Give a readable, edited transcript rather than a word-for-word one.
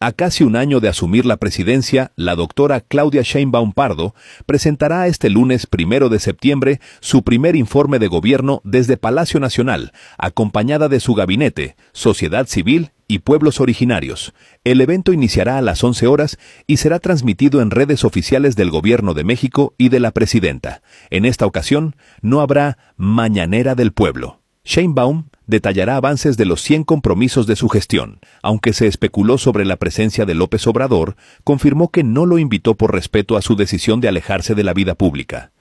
A casi un año de asumir la presidencia, la doctora Claudia Sheinbaum Pardo presentará este lunes 1 de septiembre su primer informe de gobierno desde Palacio Nacional, acompañada de su gabinete, sociedad civil y pueblos originarios. El evento iniciará a las 11 horas y será transmitido en redes oficiales del Gobierno de México y de la presidenta. En esta ocasión, no habrá Mañanera del Pueblo. Sheinbaum detallará avances de los 100 compromisos de su gestión. Aunque se especuló sobre la presencia de López Obrador, confirmó que no lo invitó por respeto a su decisión de alejarse de la vida pública.